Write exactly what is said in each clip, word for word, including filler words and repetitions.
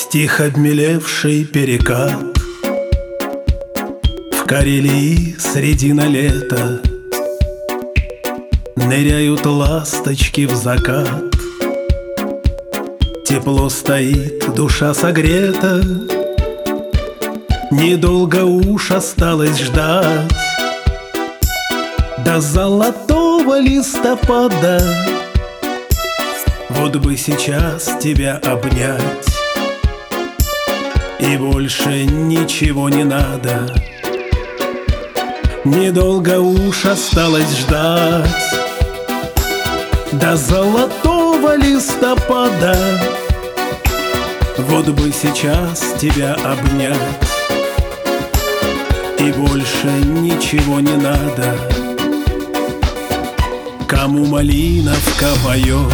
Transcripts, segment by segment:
Стих обмелевший перекат. В Карелии средина лета ныряют ласточки в закат. Тепло стоит, душа согрета, недолго уж осталось ждать до золотого листопада. Вот бы сейчас тебя обнять, и больше ничего не надо. Недолго уж осталось ждать до золотого листопада. Вот бы сейчас тебя обнять, и больше ничего не надо. Кому малиновка поет,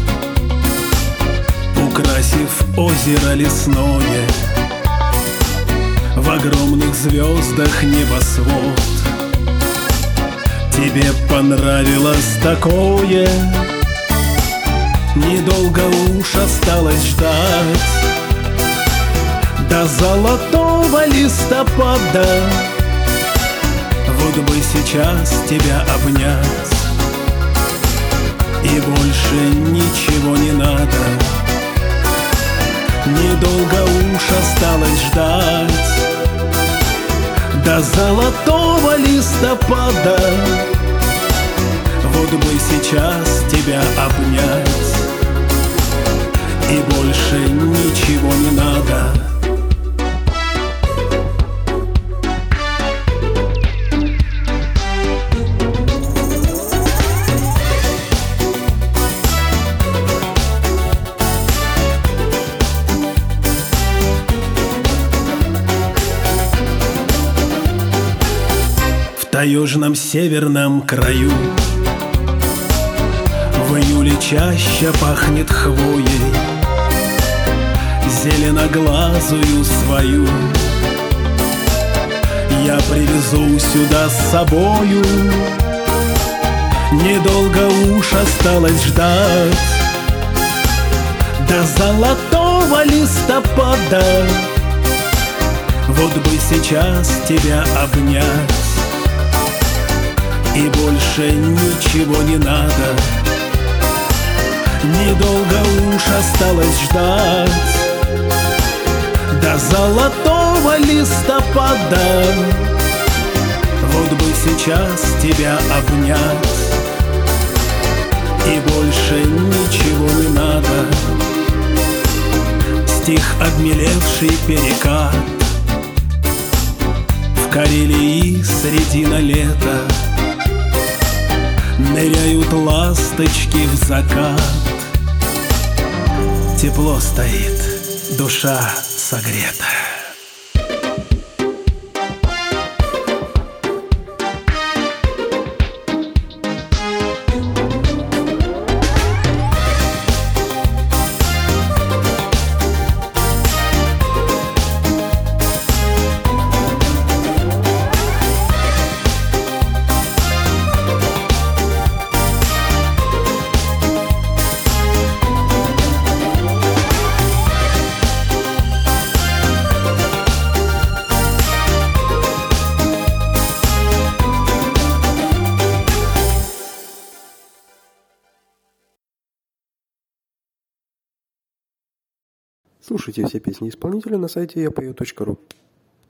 украсив озеро лесное, в огромных звездах небосвод. Тебе понравилось такое, недолго уж осталось ждать до золотого листопада. Вот бы сейчас тебя обнять, и больше ничего не надо. Недолго уж осталось ждать до золотого листопада. Вот бы сейчас тебя обнять, и больше ничего не надо. В таежном северном краю в июле чаще пахнет хвоей, зеленоглазую свою я привезу сюда с собою. Недолго уж осталось ждать до золотого листопада. Вот бы сейчас тебя обнять, и больше ничего не надо. Недолго уж осталось ждать до золотого листопада. Вот бы сейчас тебя обнять, и больше ничего не надо. Стих обмелевший перекат. В Карелии средина лета ныряют ласточки в закат. Тепло стоит, душа согрета. Слушайте все песни исполнителя на сайте я пою точка ру.